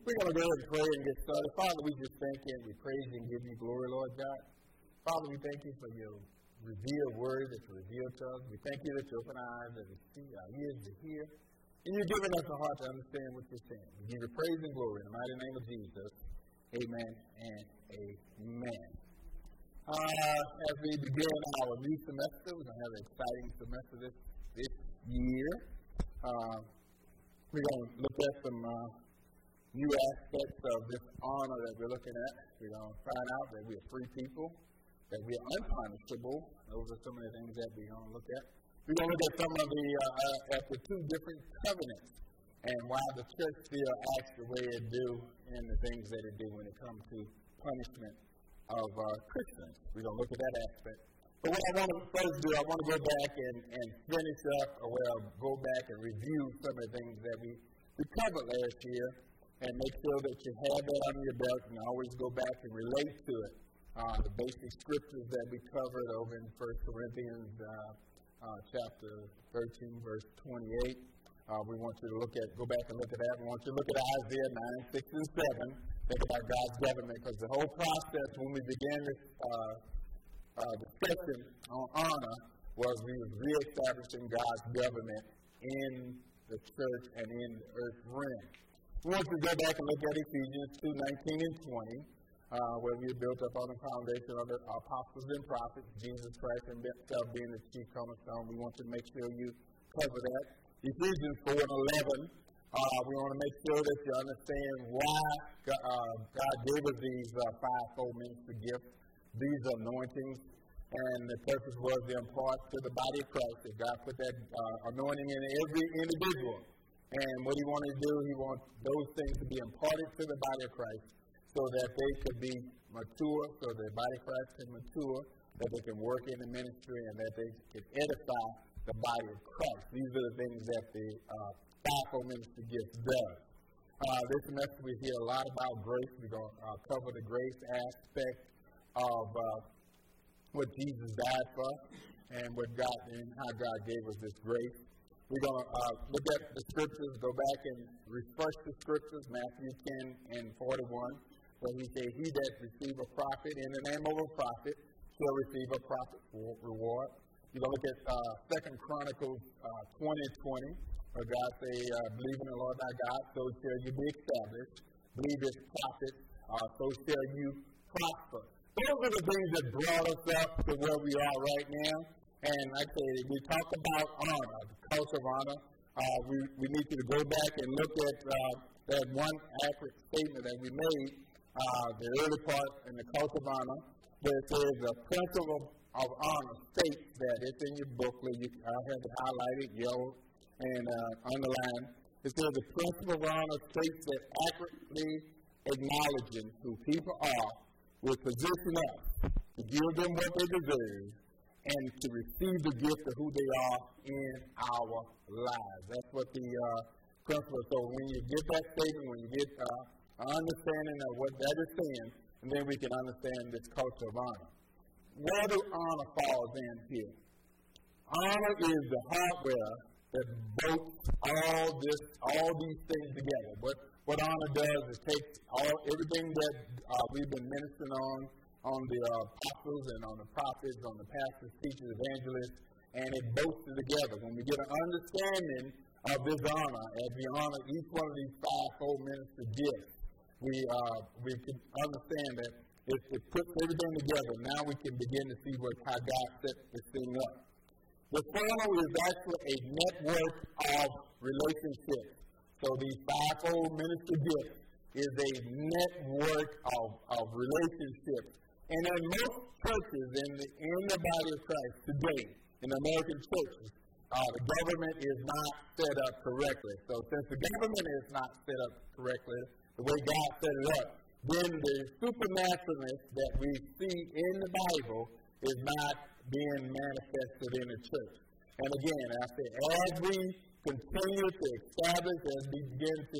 We're going to go ahead and pray and get started. Father, we just thank you and we praise you and give you glory, Lord God. Father, we thank you for your revealed word that you revealed to us. We thank you that you open our eyes that we see, our ears to hear, and you're giving us a heart to understand what you're saying. We give you praise and glory in the mighty name of Jesus. Amen and amen. As we begin our new semester, we're going to have an exciting semester this year. We're going to look at some new aspects of this honor that we're looking at. We're going to find out that we are free people, that we are unpunishable. Those are some of the things that we're going to look at. We're going to look at some of the two different covenants and why the church still acts the way it do and the things that it do when it comes to punishment of Christians. We're going to look at that aspect. But what I want to first do, I want to go back and finish up, go back and review some of the things that we covered last year and make sure that you have that under your belt and always go back and relate to it. The basic scriptures that we covered over in 1 Corinthians chapter 13, verse 28. We want you to go back and look at that. We want you to look at Isaiah 9, 6, and 7. Think about God's government, because the whole process when we began this discussion on honor was we were reestablishing God's government in the church and in the earth realm. We want to go back and look at Ephesians 2, 19 and 20, where we are built up on the foundation of the apostles and prophets, Jesus Christ himself being the chief cornerstone. We want to make sure you cover that. Ephesians 4 and 11, we want to make sure that you understand why God gave us these fivefold ministry gifts, these anointings, and the purpose was to impart to the body of Christ. That God put that anointing in every individual. And what he wanted to do, he wanted those things to be imparted to the body of Christ so that they could be mature, so the body of Christ can mature, that they can work in the ministry, and that they can edify the body of Christ. These are the things that the fivefold ministry gift does. This semester we hear a lot about grace. We're going to cover the grace aspect of what Jesus died for and how God gave us this grace. We're going to look at the scriptures, go back and refresh the scriptures, Matthew 10 and 41, where he said, "He that receive a prophet in the name of a prophet shall receive a prophet reward." You're going to look at 2 Chronicles 20:20, where God say, "Believe in the Lord thy God, so shall you be established. Believe his prophet, so shall you prosper." Those are the things that brought us up to where we are right now. And like I said, we talk about honor, the culture of honor. We need you to go back and look at that one accurate statement that we made, the early part in the culture of honor, where it says the principle of honor states that it's in your booklet. I have it highlighted, yellow, and underlined. It says the principle of honor states that accurately acknowledging who people are will position us to give them what they deserve and to receive the gift of who they are in our lives. That's what the principle is. So when you get that statement, when you get an understanding of what that is saying, and then we can understand this culture of honor. Where do honor falls in here? Honor is the hardware that bolts all these things together. What honor does is take everything that we've been ministering on the apostles and on the prophets, on the pastors, teachers, evangelists, and it bolts it together. When we get an understanding of this honor, as we honor each one of these fivefold ministry gifts, we can understand that it puts everything together. Now we can begin to see how God set this thing up. The funnel is actually a network of relationships. So these fivefold ministry gifts is a network of relationships. And in most churches in the body of Christ today, in American churches, the government is not set up correctly. So since the government is not set up correctly, the way God set it up, then the supernaturalness that we see in the Bible is not being manifested in the church. And again, as we continue to establish, as we begin to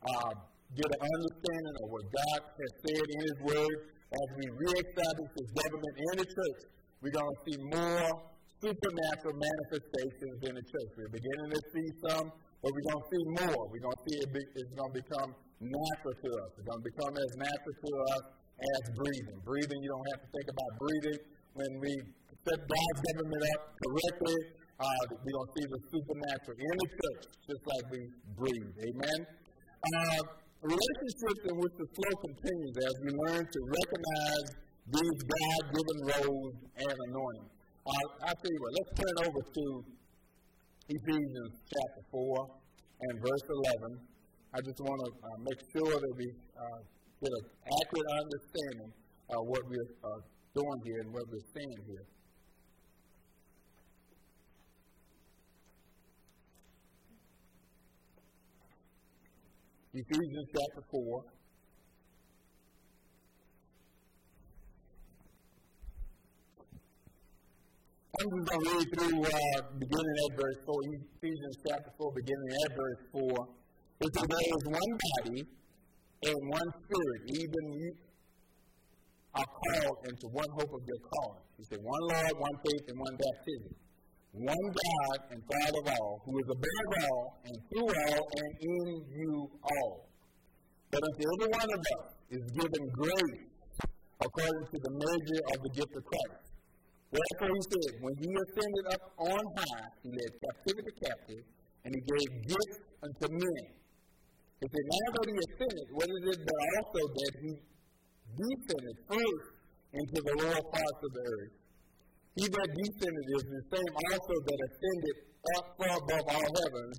get an understanding of what God has said in His Word, as we reestablish His government in the church, we're going to see more supernatural manifestations in the church. We're beginning to see some, but we're going to see more. We're going to see it's going to become natural to us. It's going to become as natural to us as breathing. Breathing, you don't have to think about breathing. When we set God's government up correctly, we're going to see the supernatural in the church, just like we breathe. Amen? Relationships in which the flow continues as we learn to recognize these God-given roles and anointing. I'll tell you what, let's turn over to Ephesians chapter 4 and verse 11. I just want to make sure that we get an accurate understanding of what we're doing here and what we're seeing here. Ephesians chapter 4. I'm just going to read through beginning at verse 4, Ephesians chapter 4, beginning at verse 4. It says, there is one body and one spirit, even you are called into one hope of your calling. He said, one Lord, one faith, and one baptism. One God and Father of all, who is above all, and through all, and in you all. But unto every one of us is given grace according to the measure of the gift of Christ. Wherefore he said, when he ascended up on high, he led captivity captive, and he gave gifts unto men. He said, now that he ascended, what is it but also that he descended first into the lower parts of the earth? He that descended is the same also that ascended up far above all heavens,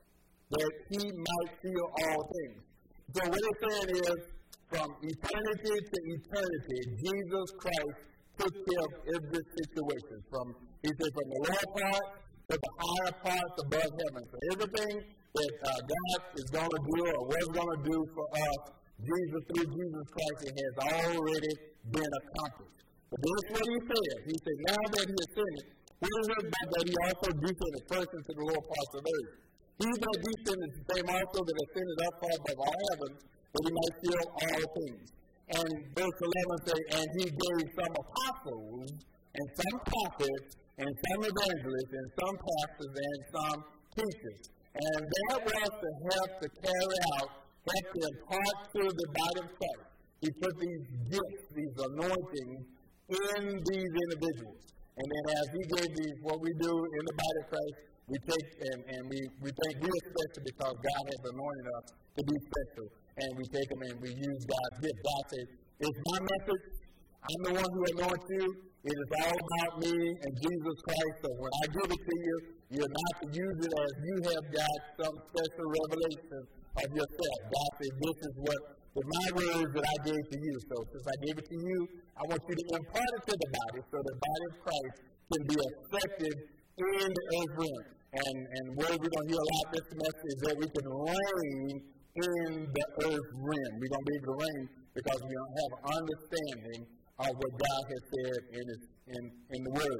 that he might fill all things. So what it's saying is, from eternity to eternity, Jesus Christ took care of every situation. He said, from the lower part to the higher parts above heaven. So everything that God is going to do or was going to do for us, through Jesus Christ, it has already been accomplished. But this is what he said. He said, now that he ascended, what is it that he also descended first into the lower parts of the earth? He that descended is the same also that ascended up far above all heavens, that he might fill all things. And verse 11 says, and he gave some apostles, and some prophets, and some evangelists, and some pastors, and some teachers. And that was to help to carry out, help to impart to the body of Christ. He put these gifts, these anointings, in these individuals. And then as he gave these, what we do in the body of Christ, we take and we think we are special because God has anointed us to be special. And we take them and we use God's gift. God says, it's my message. I'm the one who anoints you. It is all about me and Jesus Christ. So when I give it to you, you're not to use it as you have got some special revelation of yourself. God says, this is what my words that I gave to you. So since I gave it to you, I want you to impart it to the body so the body of Christ can be effective in the earth realm. And where we're going to hear a lot this semester is that we can reign in the earth realm. We're going to be able to reign because we don't have an understanding of what God has said in the Word.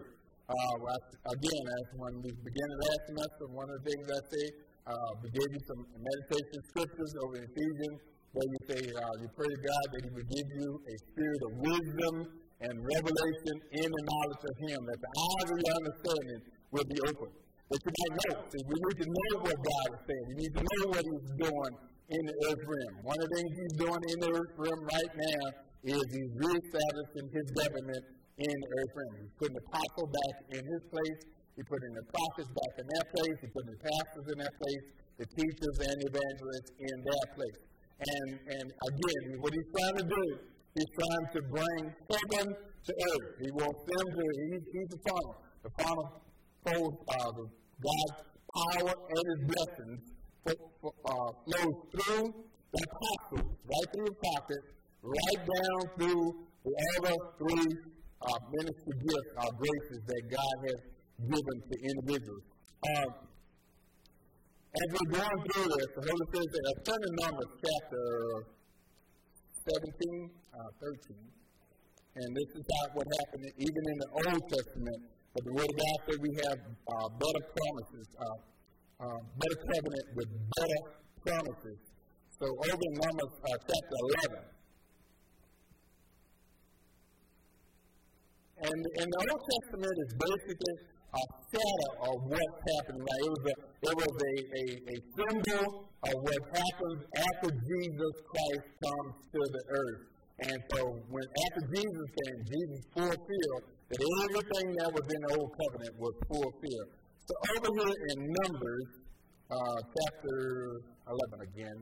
Again, as when we began the last semester, one of the things I say, we gave you some meditation scriptures over in Ephesians, where you say, you pray to God that He would give you a spirit of wisdom and revelation in the knowledge of Him, that the eyes of your understanding will be open. That you might know. See, we need to know what God is saying. We need to know what He's doing in the earth realm. One of the things He's doing in the earth realm right now is He's reestablishing His government in the earth realm. He's putting the apostle back in his place. He's putting the prophets back in their place. He's putting the pastors in their place, the teachers and the evangelists in their place. And again, what He's trying to do, He's trying to bring heaven to earth. He wants them to, He's the funnel. The funnel flows, God's power and His blessings flows through the apostles, right through the prophets, right down through the other three ministry gifts, graces that God has given to individuals. As we're going through this, the Holy Spirit said, turn to Numbers chapter 17, 13. And this is what happened even in the Old Testament. But the Word of God said we have better promises, better covenant with better promises. So over in Numbers chapter 11. And the Old Testament is basically a shadow of what's happening. Like it was a symbol of what happens after Jesus Christ comes to the earth. And so after Jesus came, Jesus fulfilled that everything that was in the old covenant was fulfilled. So over here in Numbers, chapter 11 again.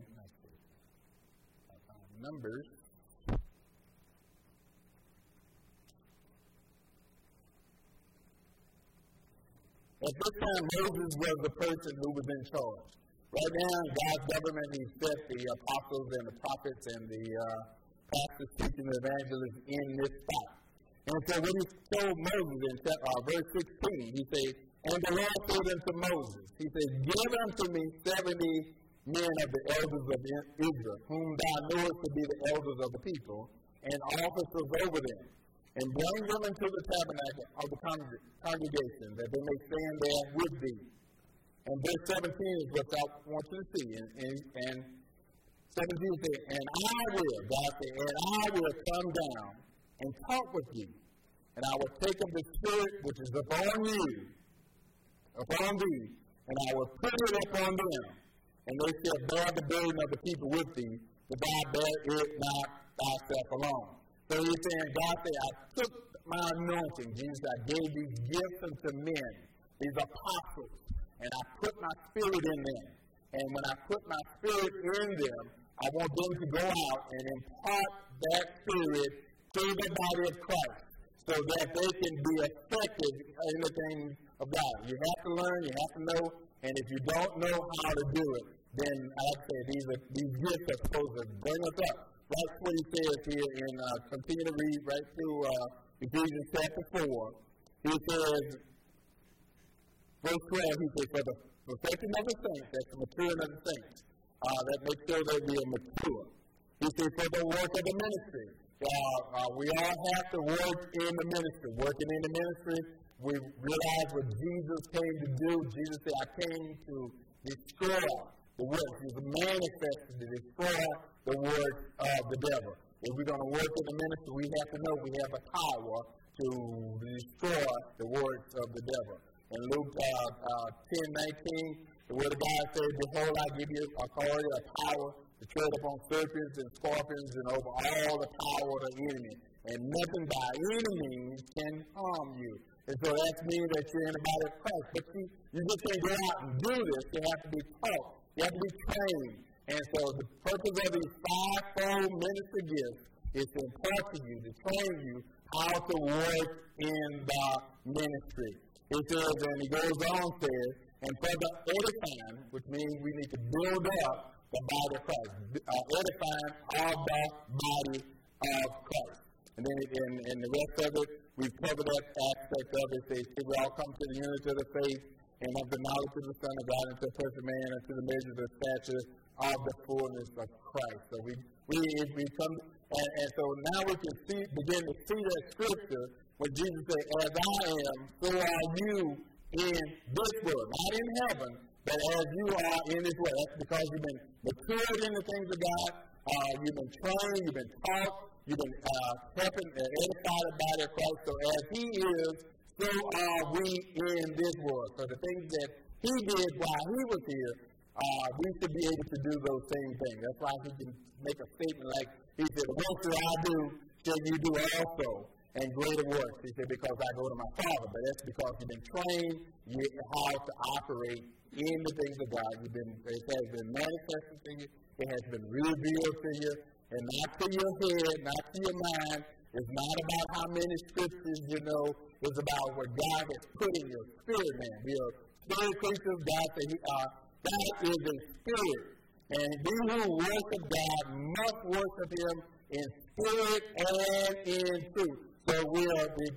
Numbers. At this time, Moses was the person who was in charge. Right now, in God's government, he set the apostles and the prophets and the pastors, teaching, the evangelists in this spot. And so when he told Moses in verse 16, he said, and the Lord said unto Moses, he said, give unto me 70 men of the elders of Israel, whom thou knowest to be the elders of the people, and officers over them, and bring them into the tabernacle of the congregation, that they may stand there with thee. And verse 17 is what I want you to see. And 17 says, and I will, God said, and I will come down and talk with you, and I will take of the Spirit which is upon you, upon thee, and I will put it upon them, and they shall bear the burden of the people with thee, but thou bear it not thyself alone. So he's saying, God said, I took my anointing, Jesus, I gave these gifts unto men, these apostles, and I put my Spirit in them. And when I put my Spirit in them, I want them to go out and impart that Spirit to the body of Christ, so that they can be effective in the things of God. You have to learn, you have to know, and if you don't know how to do it, then like I say, these gifts are supposed to bring us up. That's what he says here in, continue to read right through Ephesians chapter 4. He says, verse 12, he says, for the perfection of the saints, that's the maturing of the saints, that makes sure that we are mature. He says, for the work of the ministry. We all have to work in the ministry. Working in the ministry, we realize what Jesus came to do. Jesus said, I came to destroy the works. He was manifested to destroy the works of the devil. If we're going to work in the ministry, we have to know we have the power to destroy the works of the devil. In Luke 10:19, the word of God says, behold, I give you authority or power to tread upon serpents and scorpions and over all the power of the enemy. And nothing by any means can harm you. And so that means that you're in the body of Christ. But you just can't go out and do this. You have to be taught. You have to be trained. And so the purpose of these fivefold ministry gifts is to impart to you, to train you how to work in the ministry. It says, and he goes on, says, and for the edifying, which means we need to build up the body of Christ, edifying of the body of Christ. And then in the rest of it, we've covered that aspect of it. It says, we all come to the unity of the faith and of the knowledge of the Son of God, and to a perfect man, and to the measure of the stature of the fullness of Christ. So we come, and so now we can begin to see that scripture when Jesus said, as I am, so are you in this world. Not in heaven, but as you are in this world. That's because you've been matured in the things of God. You've been trained, you've been taught, you've been helping and edify the body of Christ. So as he is, so are we in this world. So the things that he did while he was here, we should be able to do those same things. That's why he can make a statement like, he said, the works that I do, shall you do also, and greater works. He said, because I go to my Father. But that's because you've been trained how to operate in the things of God. It has been manifested to you. It has been revealed to you. And not to your head, not to your mind. It's not about how many scriptures you know. It's about what God has put in your spirit, man. We are spirit creatures. God said God is a spirit. And we who worship God must worship him in spirit and in truth. So we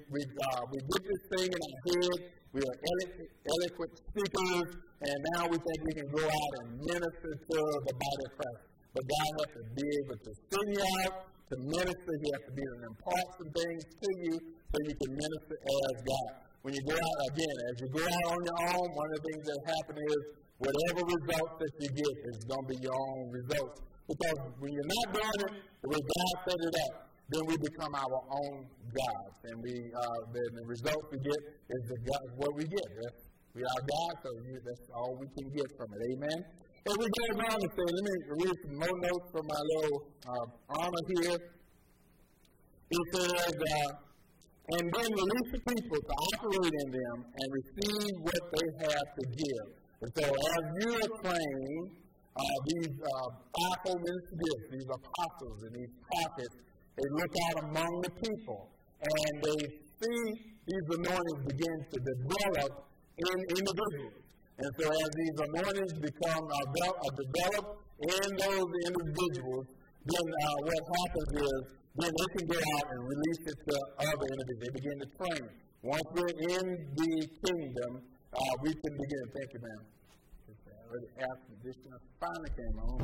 get this thing in our head. We are eloquent speakers, and now we think we can go out and minister to the body of Christ. But God has to be able to send you out to minister. He has to be able to impart some things to you so you can minister as God. When you go out, again, as you go out on your own, one of the things that happen is whatever results that you get is going to be your own results. Because when you're not doing it the way God set it up, then we become our own gods. And the result we get is what we get. We are God, so that's all we can get from it. Amen? And we go on to say, let me read some more notes from my little honor here. It says, and then release the people to operate in them and receive what they have to give. And so as you acclaim these fivefold ministry gifts, these apostles and these prophets, they look out among the people and they see these anointings begin to develop in individuals. And so as these anointings become developed in those individuals, then what happens is then they can go out and release it to other individuals. They begin to train. Once we're in the kingdom, we can begin. Thank you, ma'am. I already asked condition. Finally came on.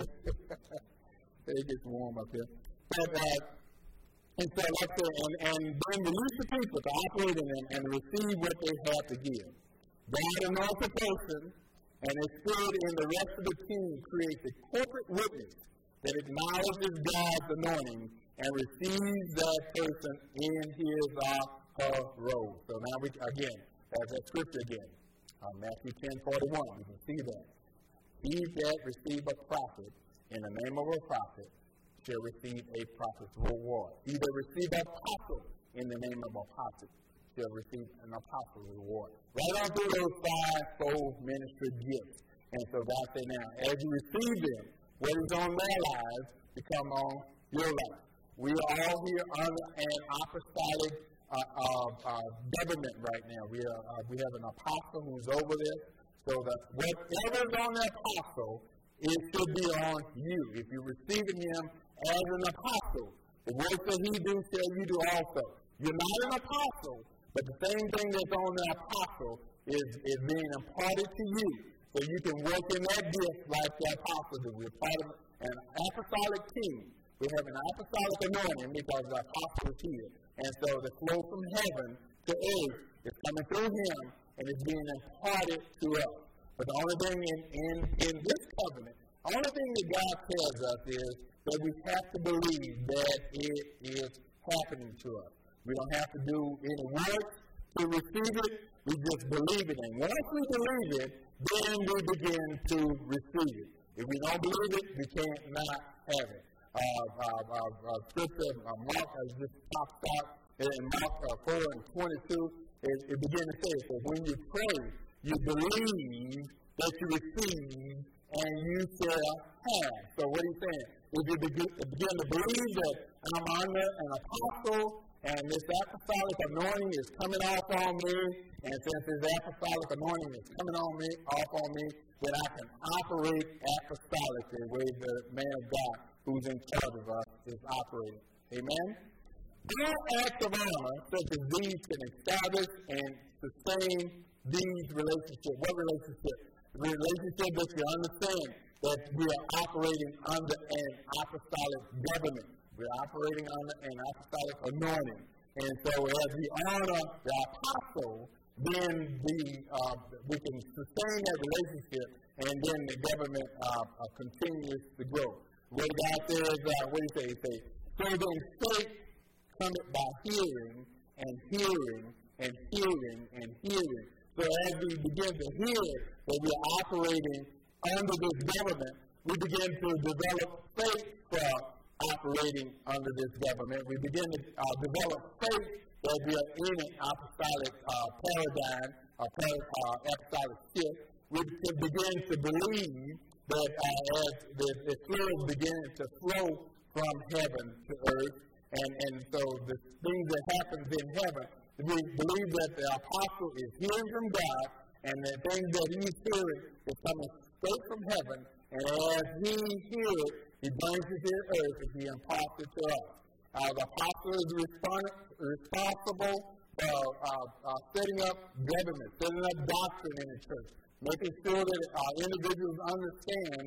It gets warm up here. But, and so like I said, and then release the people to operate in them and receive what they have to give. God anoints a person, and His Spirit in the rest of the team creates a corporate witness that acknowledges God's anointing and receives that person in his or her role. So now we, again, that's that scripture again. Matthew 10:41, you can see that. He that receive a prophet in the name of a prophet shall receive a prophet's reward. He that receive an apostle in the name of a prophet shall receive an apostle's reward. Right on through those fivefold ministry gifts. And so God said, now, as you receive them, what is on their lives become on your life. We are all here under an apostolic government right now. We have an apostle who's over this, so that whatever's on the apostle, it should be on you. If you're receiving him as an apostle, the work that he do shall you do also. You're not an apostle, but the same thing that's on the apostle is being imparted to you, so you can work in that gift like the apostle do. We're part of an apostolic team. We have an apostolic anointing because the apostle is here. And so the flow from heaven to earth is coming through him and is being imparted to us. But the only thing in this covenant, the only thing that God tells us is that we have to believe that it is happening to us. We don't have to do any work to receive it. We just believe it. And once we believe it, then we begin to receive it. If we don't believe it, we can't not have it. Scripture, Mark just pops out in Mark 4:22. It begins to say, so when you pray, you believe that you receive and you shall have. So what he's saying, if you begin to believe that I'm under an apostle and this apostolic anointing is coming off on me, and since this apostolic anointing is coming off on me, then I can operate apostolically the way the man of God who's in charge of us is operating. Amen? All acts of honor, such as these, can establish and sustain these relationships. What relationship? The relationship that you understand that we are operating under an apostolic government. We're operating under an apostolic anointing. And so as we honor the apostle, then we can sustain that relationship, and then the government continues to grow. What God says, what do you say? He says, so then faith cometh by hearing, and hearing, and hearing, and hearing. So as we begin to hear that we are operating under this government, we begin to develop faith for operating under this government. We begin to develop faith that we are in an apostolic paradigm, apostolic shift. We can begin to believe that as the flow begins to flow from heaven to earth, and so the things that happens in heaven, we believe that the apostle is hearing from God, and the things that he's hearing is coming straight from heaven, and as he hears it, he brings it to earth and he imparts it to us. The apostle is responsible for setting up government, setting up doctrine in the church, making sure that individuals understand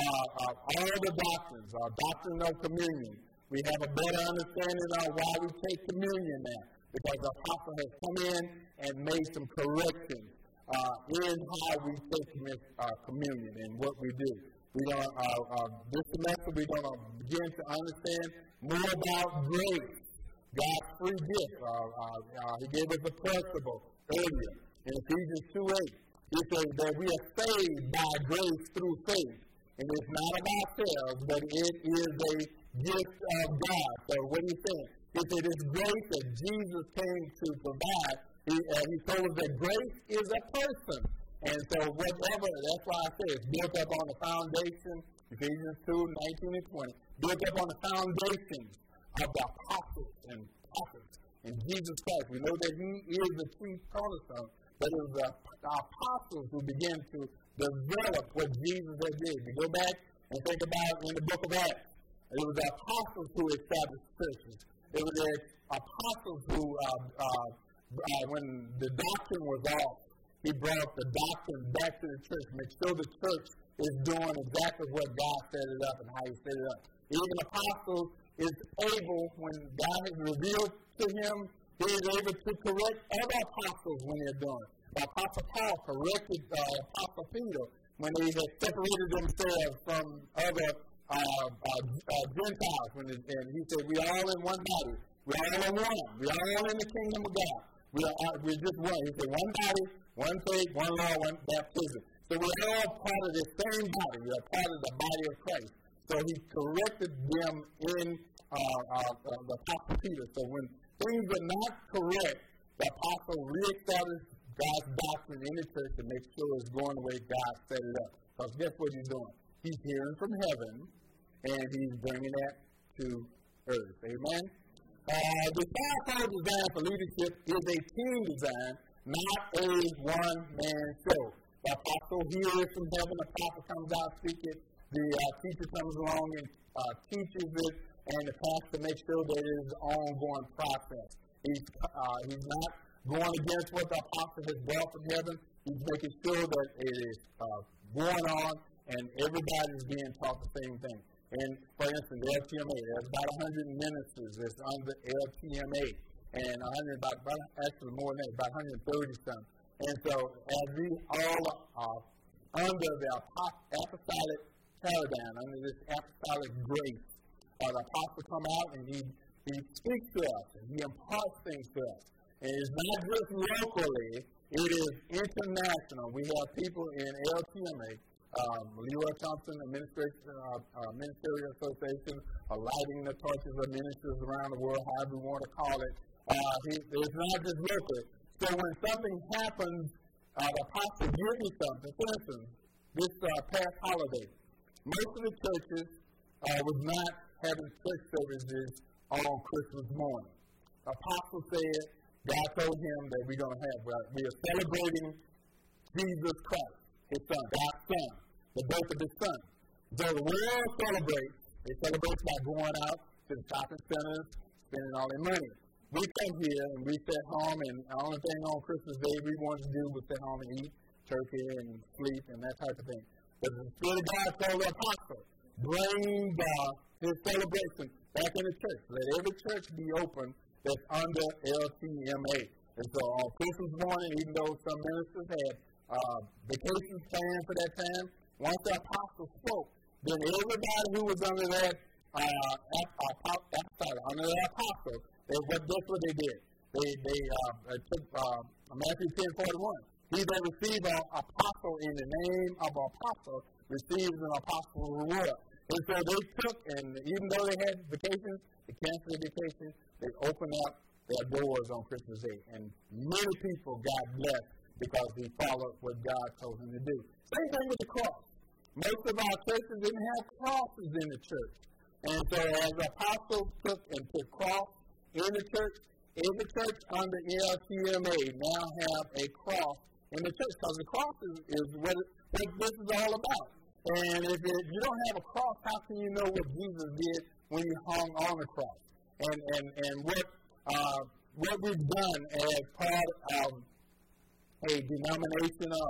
all the doctrines, our doctrine of communion. We have a better understanding of why we take communion now, because the apostle has come in and made some corrections in how we take communion and what we do. This semester we're going to begin to understand more about grace, God's free gift. He gave us a principle earlier in Ephesians 2:8. He says that we are saved by grace through faith. And it's not of ourselves, but it is a gift of God. So what are you saying? He said it's grace that Jesus came to provide. He told us that grace is a person. And so whatever, that's why I say it's built up on the foundation, Ephesians 2:19 and 20, built up on the foundation of the apostles and prophets and Jesus Christ. We know that he is the chief cornerstone, but it was the apostles who began to develop what Jesus had did. We go back and think about in the book of Acts, it was the apostles who established churches. It was the apostles who, when the doctrine was off, he brought the doctrine back to the church, make sure the church is doing exactly what God set it up and how he set it up. Even apostles is able, when God has revealed to him, he is able to correct other apostles when they're doing it. Apostle Paul corrected Apostle Peter when they had separated themselves from other Gentiles. And he said, we are all in one body. We are all in one. We are all in the kingdom of God. We're just one. He said, one body, one faith, one law, one baptism. So we're all part of the same body. We are part of the body of Christ. So he corrected them in the Apostle Peter. So when things are not correct, the apostle reestablished God's doctrine in the church to make sure it's going the way God set it up. Because guess what he's doing? He's hearing from heaven, and he's bringing that to earth. Amen? The fivefold design for leadership is a team design, not a one-man show. The apostle hears from heaven, the prophet comes out speaking, the teacher comes along and teaches it, and the pastor makes sure that it is an ongoing process. He's not going against what the apostle has brought from heaven. He's making sure that it is going on, and everybody is being taught the same thing. And, for instance, the LTMA, there's about 100 ministers that's under LTMA, and actually more than that, about 130-something. And so, as we all are under the apostolic paradigm, under this apostolic grace, the apostle come out and he speaks to us, and he imparts things to us. And it's not just locally, it is international. We have people in LTMA, Leroy Thompson, the Ministerial Association, lighting the torches of ministers around the world, however we want to call it. It's not just locally. So when something happens, the apostle gives me something. For instance, this past holiday, most of the churches was not having church services on Christmas morning. The apostle said, God told him that we are celebrating Jesus Christ, his son, God's son, the birth of his son. So the world celebrates. They celebrate by going out to the shopping centers, spending all their money. We come here and we sit home, and the only thing on Christmas Day we want to do was sit home and eat turkey and sleep and that type of thing. But the Spirit of God told the apostle, bring his celebration back in the church. Let every church be open that's under LTMA. And so on Christmas morning, even though some ministers had vacations planned for that time, once the apostle spoke, then everybody who was under that under the apostle, that's what they did. They took Matthew 10:41. He that receives an apostle in the name of an apostle receives an apostle's reward. And so they took, and even though they had vacations, they canceled their vacations, they opened up their doors on Christmas Day. And many people got blessed because he followed what God told him to do. Same thing with the cross. Most of our churches didn't have crosses in the church. And so as the apostles took and put cross in the church, every church under LTMA now have a cross in the church, because the cross is what this is all about. And if you don't have a cross, how can you know what Jesus did when he hung on the cross? And what we've done as part of a denomination or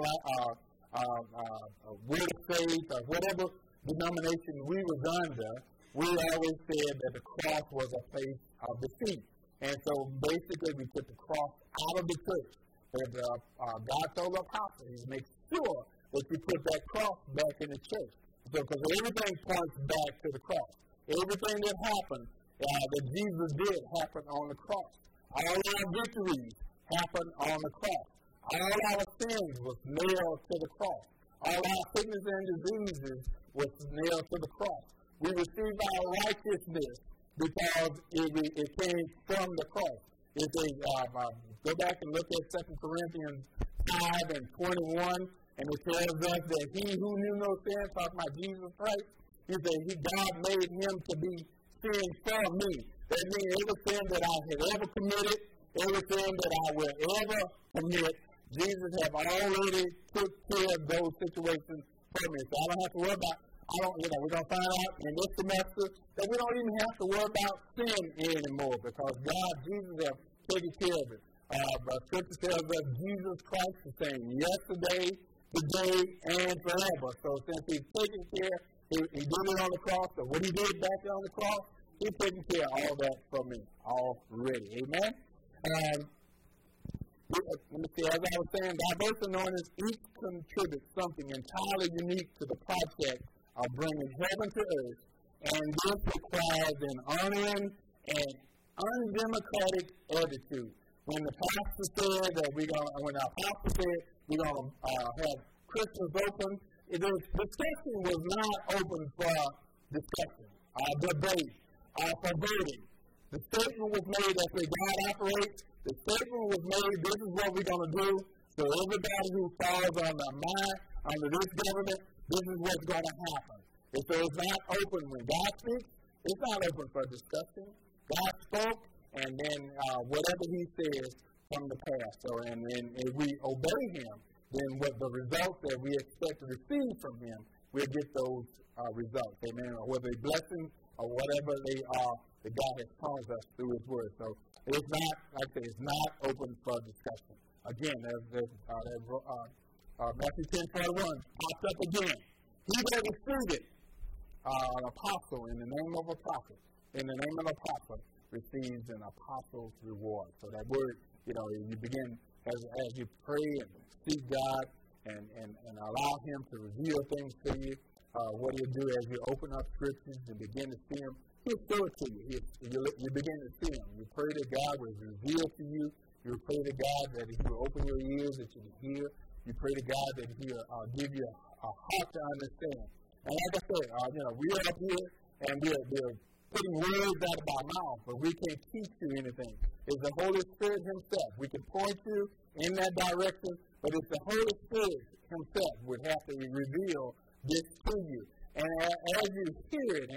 word of faith or whatever denomination we was under, we always said that the cross was a place of defeat. And so basically we took the cross out of the church. God told the apostles, make sure that you put that cross back in the church. So, because everything points back to the cross. Everything that happened, that Jesus did, happened on the cross. All our victories happened on the cross. All our sins was nailed to the cross. All our sickness and diseases was nailed to the cross. We received our righteousness because it came from the cross. If they go back and look at 2 Corinthians 5 and 21, and it tells us that he who knew no sin, talking about Jesus Christ, he said God made him to be sin for me. That means every sin that I had ever committed, every sin that I will ever commit, Jesus have already took care of those situations for me. So I don't have to worry about, we're going to find out in this semester that we don't even have to worry about sin anymore because God, Jesus have taken care of it. But Scripture tells us Jesus Christ is the same yesterday, today, and forever. So since he's taken care, he did it on the cross, so what he did back there on the cross, he's taking care of all that for me already. Amen? Let me see, as I was saying, diverse anointings each contribute something entirely unique to the project of bringing heaven to earth, and this requires an honoring and undemocratic attitude. When the pastor said that when our pastor said we're going to have Christmas open, the discussion was not open for discussion, debate, for voting. The statement was made that way God operates. The statement was made, this is what we're going to do. So everybody who falls under this government, this is what's going to happen. And so it's not open when God speaks. It's not open for discussion. God spoke, and then whatever he says come to pass. So, and then if we obey him, then what the results that we expect to receive from him, we'll get those results. Amen. Or whether they blessing or whatever they are that God has promised us through his word. So it's not, like I say, it's not open for discussion. Again, Matthew 10:41 pops up again. He that receiveth an apostle in the name of a prophet, in the name of an apostle, receives an apostle's reward. So that word, you begin as you pray and seek God and allow him to reveal things to you. What he'll do as you open up scriptures and begin to see him, he'll show it to you. You begin to see him. You pray that God will reveal to you. You pray to God that he will open your ears that you can hear. You pray to God that he'll give you a heart to understand. And like I said, we're up here and we're putting words out of our mouth, but we can't teach you anything. It's the Holy Spirit himself. We can point you in that direction, but it's the Holy Spirit himself would have to reveal this to you. And as you hear it,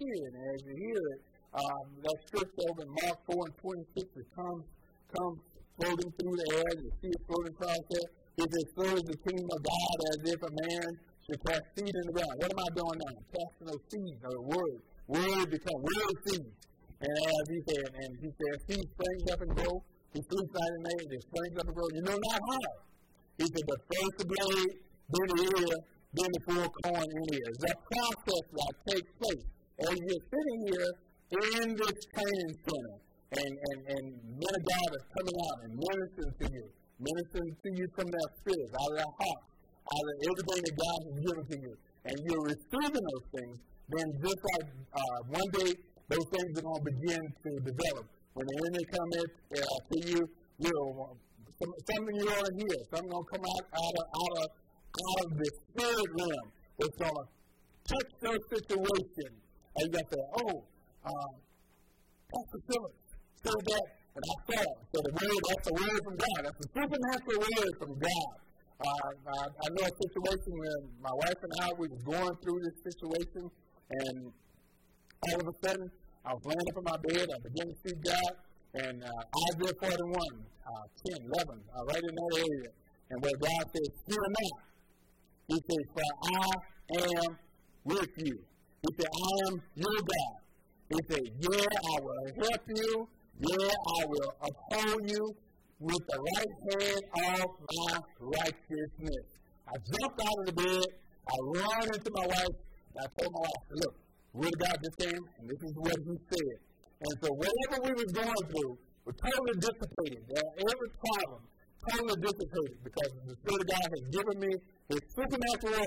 that scripture over in Mark 4 and 26, it comes floating through the air. You see it floating across there. It says, so is the kingdom of God as if a man should cast seed in the ground. What am I doing now? Casting those seeds, or word. Word become word seeds. And as he said, seed springs up and grow. He fruits night and day, it springs up and grow. You know not how. He said, but first the blade, then the ear, then the full corn in the ear. The process that takes place. As you're sitting here in this training center, and men of God are coming out and ministering to you from their spirits, out of their hearts, out of everything that God has given to you, and you're receiving those things, then just like one day, those things are going to begin to develop. When the enemy comes to you, something you're going to hear, something going to come out of the spirit realm. It's going to touch your situation. And you're going to say, Pastor Phillips said that, and I saw it. So that's a word from God. That's a supernatural word from God. I know a situation where my wife and I, we were going through this situation, and all of a sudden, I was laying up in my bed, I began to see God, and Isaiah 41, 10, 11, right in that area, and where God says, fear not. He says, for I am with you. He said, I am your God. He said, I will help you. I will uphold you with the right hand of my righteousness. I jumped out of the bed. I ran into my wife. And I told my wife, look, word of God just came, and this is what he said. And so whatever we were going through was totally dissipated. Every problem totally dissipated because the Spirit of God has given me his supernatural word.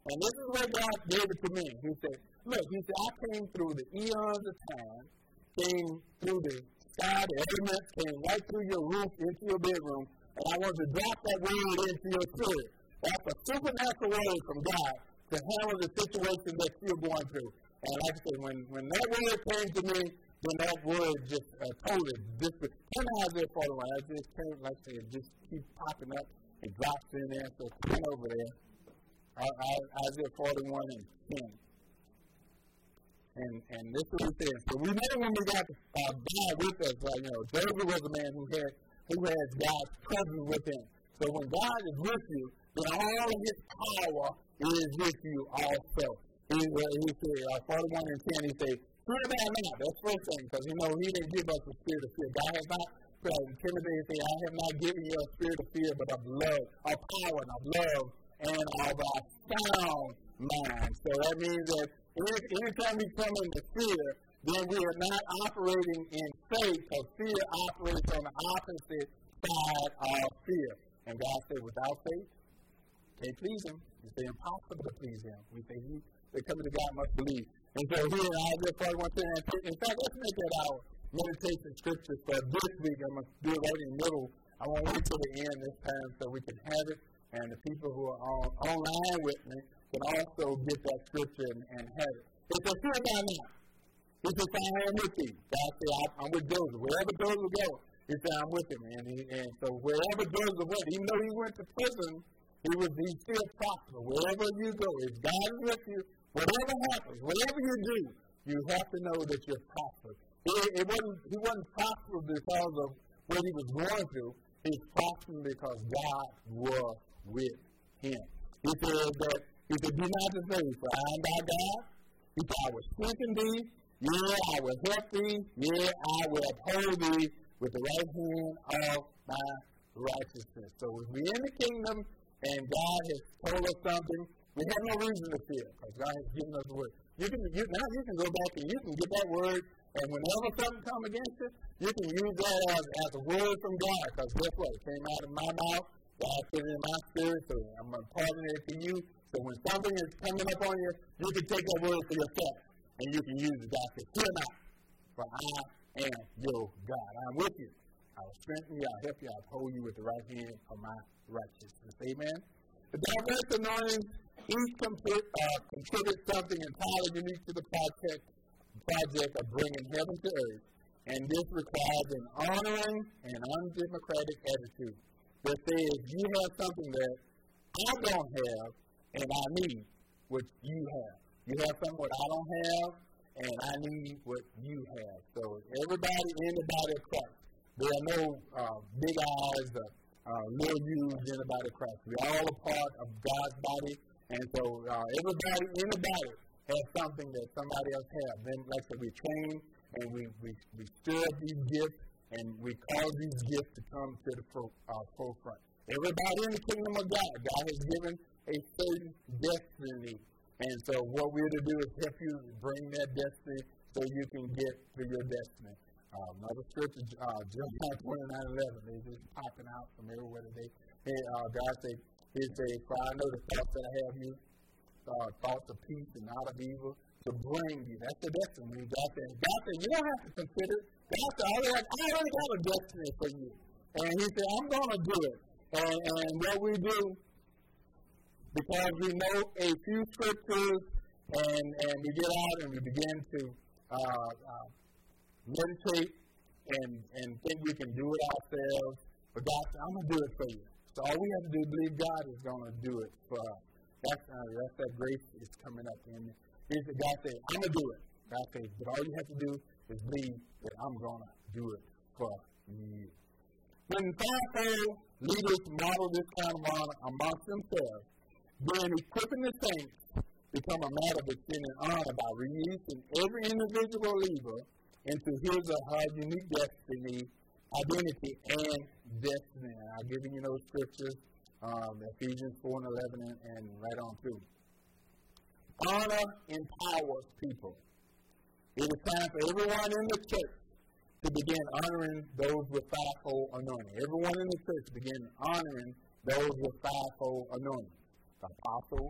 And this is where God gave it to me. He said, look, I came through the eons of time, came through the sky, the elements, came right through your roof into your bedroom, and I wanted to drop that word into your spirit. That's a supernatural word from God to handle the situation that you're going through. And like I said, when that word came to me, then that word just totally different. Turn to Isaiah 41. I just came, like I said, just keep popping up and drops in there. So turn over there. Isaiah 41 and 10. And this is what it says. So we know when we got God with us, Joseph was a man who has God's presence with him. So when God is with you, then all of his power is with you also. He said, 41 and 10, he said, fear thou not. That's the first thing, because he didn't give us a spirit of fear. God has not, Timothy said, I have not given you a spirit of fear, but of love, of power, and of love, and of a sound mind. So that means that anytime we come into fear, then we are not operating in faith, because fear operates on the opposite side of fear. And God said, without faith, can't please him. It's impossible to please him. We say, they come to God must believe. And so here in Isaiah 41, in fact, let's make that our meditation scripture for this week. I'm going to do it right in the middle. I won't wait till the end this time so we can have it. And the people who are online with me can also get that scripture and have it. It says, fear thou not. He says, I am with thee. God said, I'm with Joseph. Wherever Joseph goes, he said, I'm with him. And so wherever Joseph went, even though he went to prison, he still prospered. Wherever you go, if God is with you, whatever happens, whatever you do, you have to know that you're prospered. He wasn't prospered because of what he was going through. He was prospered because God was with him. He said, do not dismay, for I am thy God. He said, I will strengthen thee. Yeah, I will help thee. Yeah, I will uphold thee with the right hand of my righteousness. So if we're in the kingdom and God has told us something, we have no reason to fear, because God has given us the word. Now you can go back and you can get that word, and whenever something comes against it, you can use that as a word from God, because guess what? It came out of my mouth, God put it in my spirit, so I'm imparting it to you. So when something is coming up on you, you can take that word for yourself, and you can use it. God said, fear not, for I am your God. I'm with you. I will strengthen you, I'll help you, I'll hold you with the right hand of my righteousness. Amen? The diverse anointing each contributes something entirely unique to the project of bringing heaven to earth, and this requires an honoring and undemocratic attitude that says you have something that I don't have, and I need what you have. You have something what I don't have, and I need what you have. So everybody in the body of Christ, there are no big eyes, little U's in the body of Christ. We're all a part of God's body, and so everybody in the body has something that somebody else has. Then, like I said, we train and we stir up these gifts, and we cause these gifts to come to the forefront. Everybody in the kingdom of God, God has given a certain destiny, and so what we're to do is help you bring that destiny so you can get to your destiny. Another scripture, Jeremiah 29:11, they're just popping out from everywhere today. God said, for I know the thoughts that I have you, thoughts of peace and not of evil, to bring you. That's the destiny. God said, you don't have to consider. God said, I already got a destiny for you. And he said, I'm going to do it. And what we do, because we know a few scriptures, and we get out and we begin to meditate and think we can do it ourselves. But God said, I'm going to do it for you. So all we have to do is believe God is going to do it for us. That's that grace is coming up. And God said, I'm going to do it. God said, but all you have to do is believe that I'm going to do it for you. When fivefold leaders model this kind of honor amongst themselves, then equipping the saints become a matter of extending honor by releasing every individual believer into his or her unique destiny, identity, and destiny. I've given you those scriptures, Ephesians 4:11 and right on through. Honor empowers people. It is time for everyone in the church to begin honoring those with fivefold anointing. Everyone in the church begin honoring those with fivefold anointing. The apostle,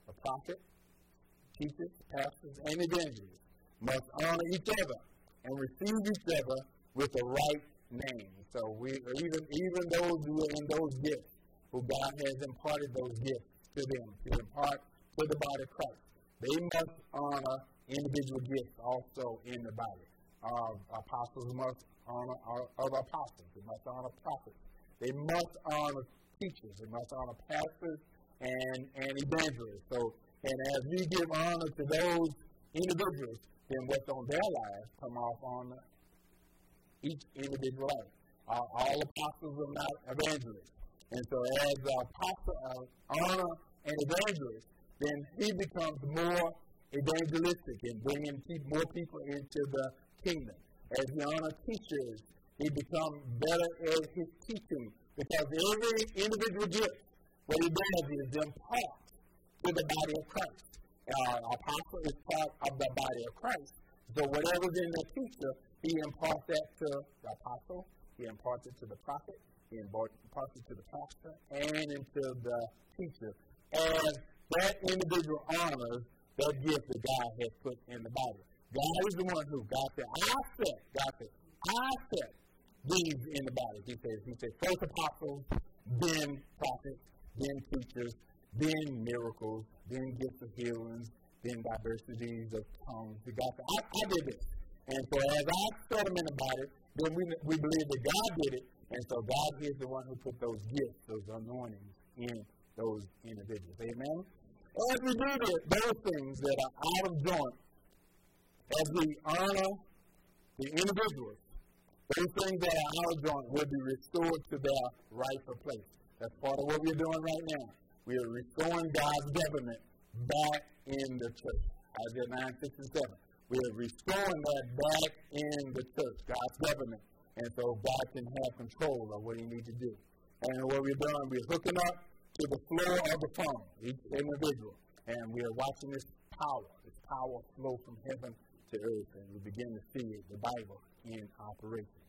A prophet, teachers, pastors, and evangelists must honor each other and receive each other with the right name. So even those who are in those gifts, who God has imparted those gifts to them, to impart to the body of Christ, they must honor individual gifts also in the body. Apostles must honor other apostles. They must honor prophets. They must honor teachers. They must honor pastors and evangelists. So, and as we give honor to those individuals, then what's on their lives come off on each individual life. All apostles are not evangelists. And so as apostle honor an evangelist, then he becomes more evangelistic and bringing more people into the kingdom. As he honors teachers, he becomes better at his teaching, because every individual gift, what he does is impart to the body of Christ. Apostle is part of the body of Christ. So whatever's in the teacher, he imparts that to the apostle, he imparts it to the prophet, he imparts it to the pastor, and into the teacher. As that individual honors that gift that God has put in the body. God is the one who, God said, I set these in the body. He said, first apostles, then prophets, then teachers, then miracles, then gifts of healings, then diversities of tongues. God said, I did this. And so as I set them in the body, then we believe that God did it. And so God is the one who put those gifts, those anointings in those individuals. Amen? As we do those things that are out of joint, as we honor the individuals, those things that are out of joint will be restored to their rightful place. That's part of what we're doing right now. We are restoring God's government back in the church. Isaiah 9, 6, and 7. We are restoring that back in the church, God's government. And so God can have control of what he needs to do. And what we're doing, we're hooking up to the floor of the phone, each individual. And we are watching this power flow from heaven to earth. And we begin to see the Bible in operation.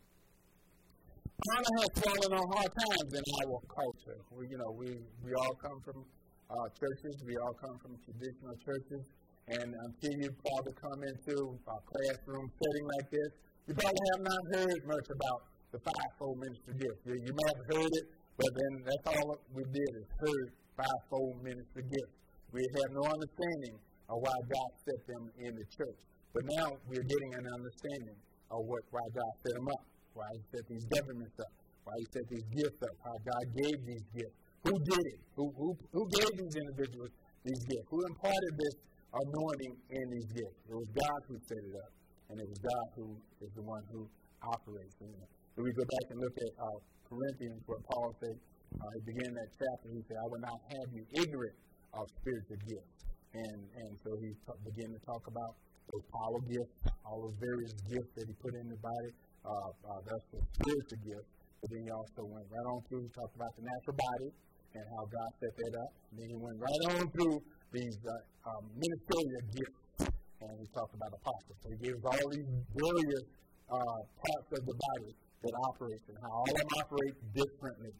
Honor has fallen on hard times in our culture. We all come from churches. We all come from traditional churches. And until you probably come into a classroom setting like this, you probably have not heard much about the fivefold ministry gift. You may have heard it, but then that's all we did is heard fivefold ministry gift. We have no understanding of why God set them in the church. But now we're getting an understanding of why God set them up, why he set these governments up, why he set these gifts up, how God gave these gifts. Who did it? Who gave these individuals these gifts? Who imparted this anointing in these gifts? It was God who set it up, and it was God who is the one who operates. So we go back and look at Corinthians, where Paul said, he began that chapter, he said, I will not have you ignorant of spiritual gifts. And so he began to talk about those power gifts, all those various gifts that he put in the body. That's the spiritual gifts. But then he also went right on through, he talked about the natural body and how God set that up. And then he went right on through these ministerial gifts, and he talked about apostles. So he gave us all these various parts of the body that operates and how all of them operate differently.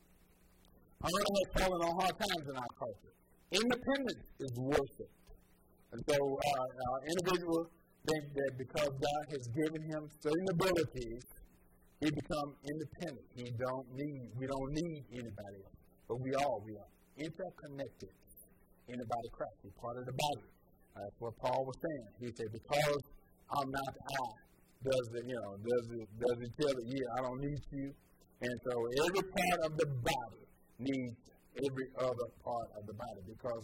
Honor has fallen on hard times in our culture. Independence is worship. And so individuals think that because God has given him certain abilities, he becomes independent. We don't need anybody else. But we are interconnected in the body of Christ. We're part of the body. That's what Paul was saying. He said, because I'm not the eye, does it tell it, I don't need you? And so every part of the body needs every other part of the body, because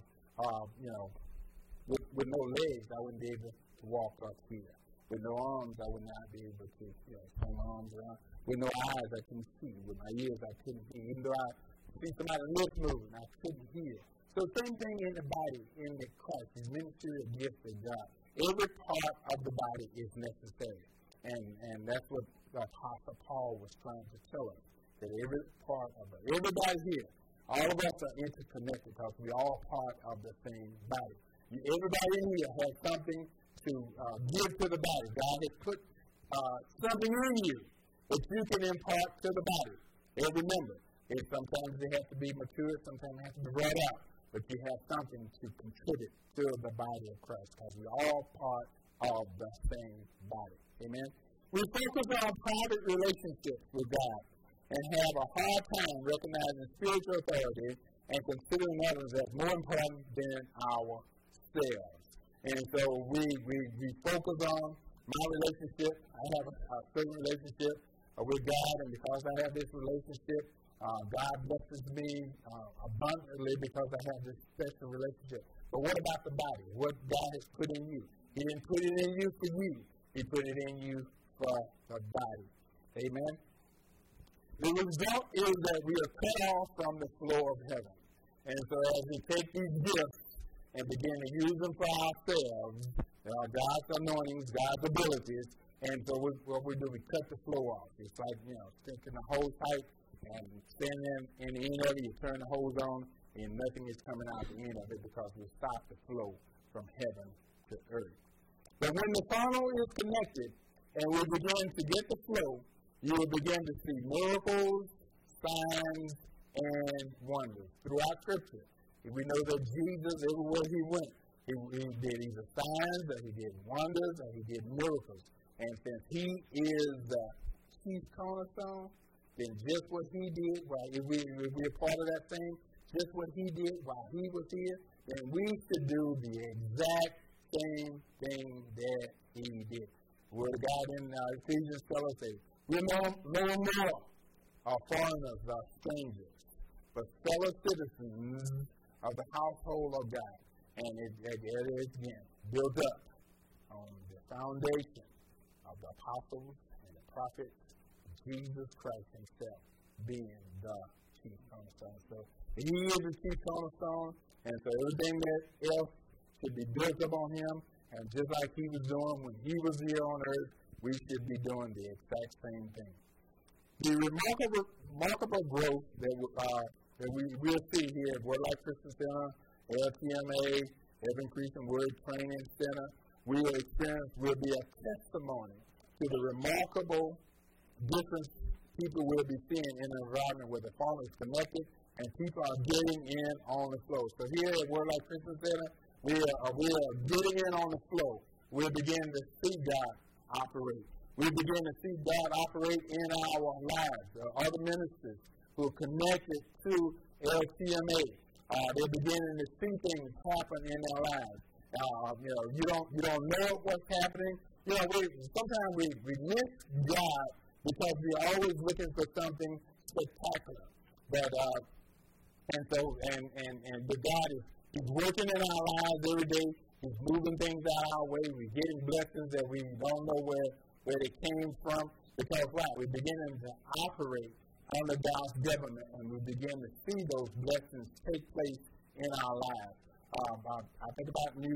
with no legs I wouldn't be able to walk up here. With no arms I would not be able to swing my arms around. With no eyes I couldn't see. With my ears I couldn't hear. Even though I see somebody's lips moving, I couldn't hear. So same thing in the body, in the Christ, his ministerial gifts of God. Every part of the body is necessary. And that's what the Apostle Paul was trying to tell us. That every part of it, everybody here, all of us are interconnected because we all part of the same body. Everybody in here has something to give to the body. God has put something in you that you can impart to the body. And remember, sometimes it has to be matured, sometimes it has to be brought out. but you have something to contribute to the body of Christ, because we're all part of the same body. Amen? We focus on private relationships with God and have a hard time recognizing spiritual authority and considering others as more important than ourselves. And so we focus on my relationship. I have a certain relationship with God, and because I have this relationship, God blesses me abundantly because I have this special relationship. But what about the body? What God has put in you? He didn't put it in you for you. He put it in you for the body. Amen? The result is that we are cut off from the flow of heaven. And so as we take these gifts and begin to use them for ourselves, God's anointings, God's abilities, and so what we do, we cut the flow off. It's like, sticking the hose tight and standing in the end of it, you turn the hose on, and nothing is coming out the end of it because we stop the flow from heaven to earth. But when the funnel is connected and we begin to get the flow, you will begin to see miracles, signs, and wonders throughout Scripture. We know that Jesus, everywhere he went, he did either signs, or he did wonders, or he did miracles. And since he is the chief cornerstone, then just what he did, if we're part of that thing, just what he did while he was here, then we should do the exact same thing that he did. The Word of God in Ephesians tells us that we're no more foreigners or strangers, but fellow citizens of the household of God. And it is again built up on the foundation of the apostles and the prophets, Jesus Christ himself being the chief cornerstone. So he is the chief cornerstone, and so everything that else should be built up on him. And just like he was doing when he was here on earth, we should be doing the exact same thing. The remarkable growth that we'll see here at Word Life Christian Center, LTMA, Ever Increasing Word Training Center, will be a testimony to the remarkable difference people will be seeing in an environment where the funnel is connected and people are getting in on the flow. So here at Word Life Christian Center, we are getting in on the flow. We're beginning to see God operate. We begin to see God operate in our lives. Other ministers who are connected to LTMA, they're beginning to see things happen in their lives. You don't know what's happening. Sometimes we miss God because we're always looking for something spectacular. But God is working in our lives every day. He's moving things out our way. We're getting blessings that we don't know where they came from. Because we're beginning to operate under God's government, and we begin to see those blessings take place in our lives. I think about the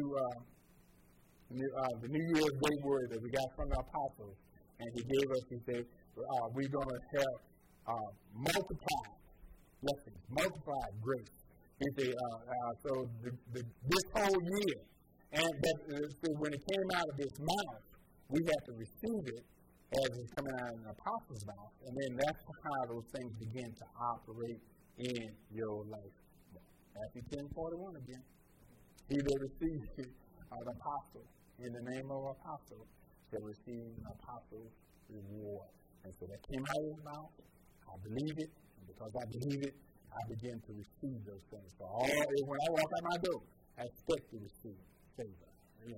New Year's Day word that we got from the apostles, and he said, we're going to have multiplied blessings, multiplied grace. He said, this whole year, but when it came out of his mouth, we have to receive it as it's coming out of an apostle's mouth, and then that's how those things begin to operate in your life. Matthew 10:41 again. He that receives an apostle in the name of an apostle shall receive an apostle's reward. And so that came out of his mouth. I believe it, and because I believe it, I begin to receive those things. So when I walk out my door, I expect to receive favor.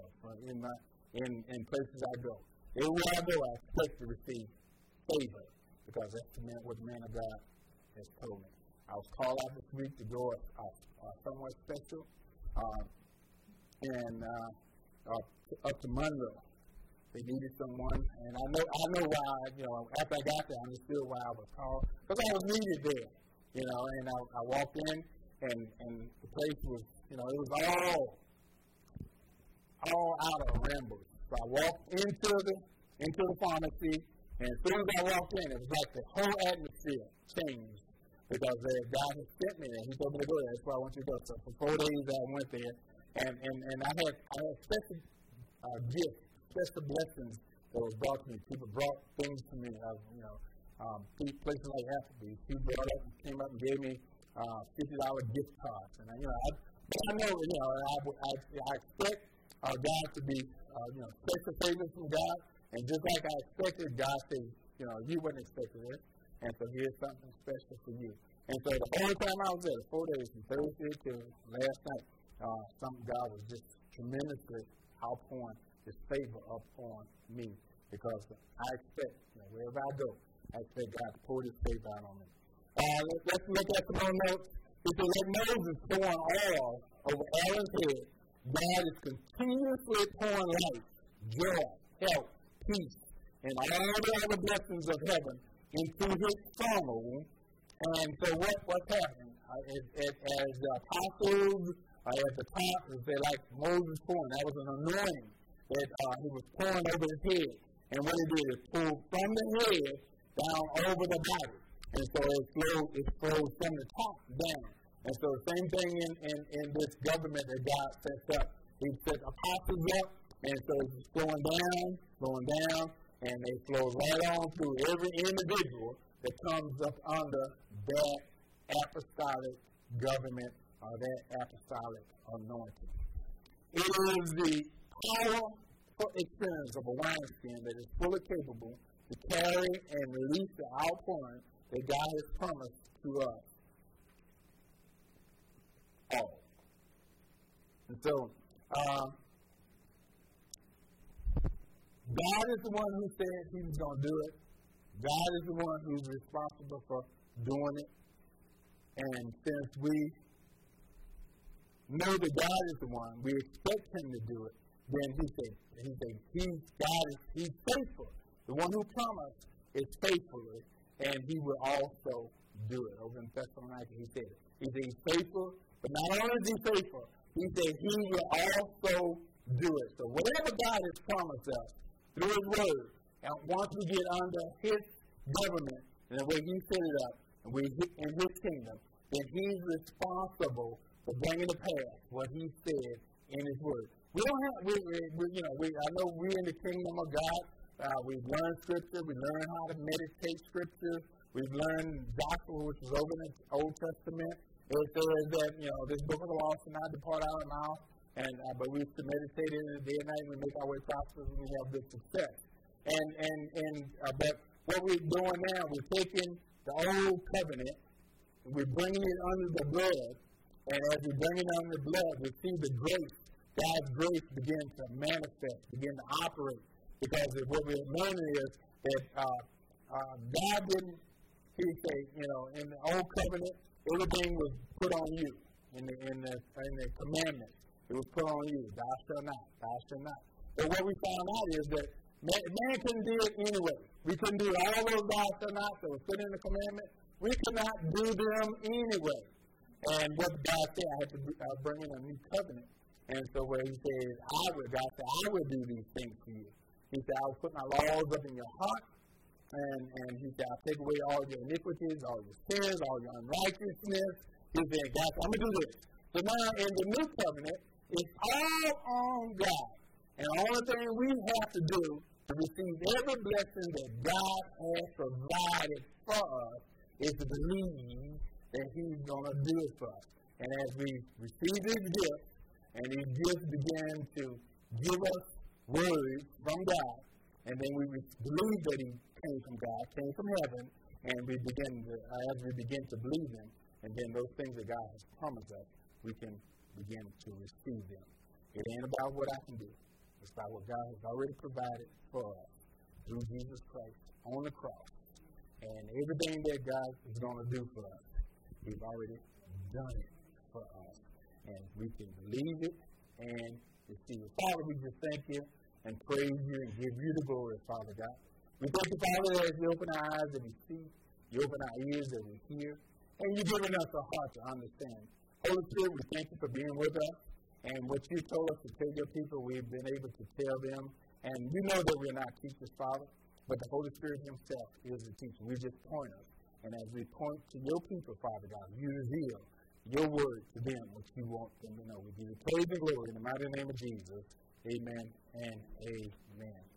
In places I go. Everywhere I go, I expect to receive favor because that's what the man of God has told me. I was called out this week to go somewhere special up to Monroe. They needed someone, and I know why. After I got there, I understood why I was called because I was needed there. And I walked in, and the place was, it was all out of rambles. So I walked into the pharmacy, and as soon as I walked in, it was like the whole atmosphere changed because God had sent me there. He told me to go there. That's why I want you to go. So for 4 days I went there, and I had special gifts, special blessings that was brought to me. People brought things to me. Places like Applebee's, people brought up and came up and gave me $50 gift cards, and But I know, I expect God to be, special favors from God. And just like I expected, God said, you wouldn't expect this. And so here's something special for you. And so the whole time I was there, 4 days, from Thursday to last night, God was just tremendously outpouring His favor upon me. Because I expect, wherever I go, I expect God to pour His favor out on me. Let's look at some more notes. Because like Moses pouring oil over Aaron's head, God is continuously pouring life, joy, health, peace, and all the other blessings of heaven into His funnel. And so what's happening? As the apostles at the top, they like Moses pouring. That was an anointing that he was pouring over his head. And what he did is pull from the head down over the body. And so it flows from the top down. And so the same thing in this government that God sets up. He sets apostles up, and so it's flowing down, and they flow right on through every individual that comes up under that apostolic government or that apostolic anointing. It is the powerful experience of a wineskin that is fully capable to carry and release the outpouring that God has promised to us all. And so, God is the one who said He was going to do it. God is the one who's responsible for doing it. And since we know that God is the one, we expect Him to do it, then He's faithful. The one who promised is faithful, and He will also do it. Over in Thessalonica, He said, He's faithful, but not only is He faithful, He said He will also do it. So whatever God has promised us through His Word, and once we get under His government and the way He set it up, and we get in His kingdom, then He's responsible for bringing to pass what He said in His Word. We don't have, I know we're in the kingdom of God. We've learned Scripture. We learn how to meditate Scripture. We've learned gospel, which is over in the Old Testament. It says that, this book of the law should not depart out of our mouth. But we used to meditate in it day and night, and we make our way prosperous, and we have good success. But what we're doing now, we're taking the old covenant, and we're bringing it under the blood. And as we bring it under the blood, we see the grace, God's grace begin to manifest, begin to operate. Because what we're learning is that God didn't, He say, in the old covenant, everything was put on you in the commandments. It was put on you. Thou shalt not. Thou shalt not. But what we found out is that man couldn't do it anyway. We couldn't do all those thou shalt not that was put in the commandment. We could not do them anyway. And what God said, I had to bring in a new covenant. And so where He says, God said, I will do these things for you. He said, I will put my laws up in your heart. And He said, I'll take away all your iniquities, all your sins, all your unrighteousness. He said, God, I'm going to do this. So now in the new covenant, it's all on God. And the only thing we have to do to receive every blessing that God has provided for us is to believe that He's going to do it for us. And as we receive His gifts, and His gifts begin to give us words from God, and then we believe that He came from God, came from heaven, and as we begin to believe Him, and then those things that God has promised us, we can begin to receive them. It ain't about what I can do. It's about what God has already provided for us through Jesus Christ on the cross. And everything that God is going to do for us, He's already done it for us. And we can believe it and receive it. Father, we just thank You and praise You and give You the glory, Father God. We thank You, Father, as You open our eyes that we see, You open our ears that we hear, and You've given us a heart to understand. Holy Spirit, we thank You for being with us. And what You told us to tell Your people, we've been able to tell them. And You know that we're not teachers, Father, but the Holy Spirit Himself is the teacher. We just point us. And as we point to Your people, Father God, You reveal Your word to them, what You want them to know. We give You praise and glory in the mighty name of Jesus. Amen and amen.